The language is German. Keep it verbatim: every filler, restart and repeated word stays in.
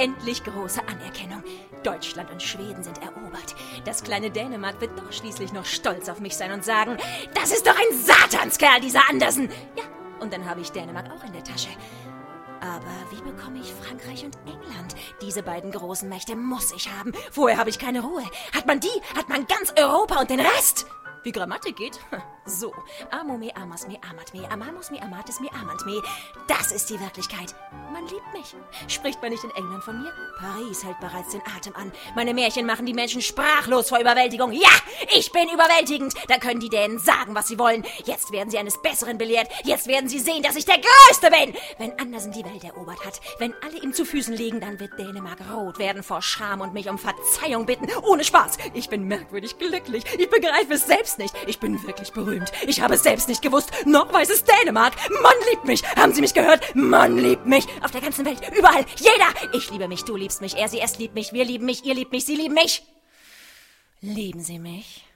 endlich große Anerkennung. Deutschland und Schweden sind erobert. Das kleine Dänemark wird doch schließlich noch stolz auf mich sein und sagen, das ist doch ein Satanskerl, dieser Andersen. Ja, und dann habe ich Dänemark auch in der Tasche. Aber wie bekomme ich Frankreich und England? Diese beiden großen Mächte muss ich haben. Vorher habe ich keine Ruhe. Hat man die, hat man ganz Europa und den Rest. Wie Grammatik geht? So. Amo me, amas me, amat me, amamos me, amates me, amant me. Das ist die Wirklichkeit. Man liebt mich. Spricht man nicht in England von mir? Paris hält bereits den Atem an. Meine Märchen machen die Menschen sprachlos vor Überwältigung. Ja, ich bin überwältigend. Da können die Dänen sagen, was sie wollen. Jetzt werden sie eines Besseren belehrt. Jetzt werden sie sehen, dass ich der Größte bin. Wenn Andersen die Welt erobert hat, wenn alle ihm zu Füßen liegen, dann wird Dänemark rot werden vor Scham und mich um Verzeihung bitten. Ohne Spaß. Ich bin merkwürdig glücklich. Ich begreife es selbst nicht. Ich bin wirklich berühmt. Ich habe es selbst nicht gewusst. Noch weiß es Dänemark. Man liebt mich. Haben Sie mich gehört? Man liebt mich. Auf der ganzen Welt. Überall. Jeder. Ich liebe mich. Du liebst mich. Er, sie, es liebt mich. Wir lieben mich. Ihr liebt mich. Sie lieben mich. Lieben Sie mich?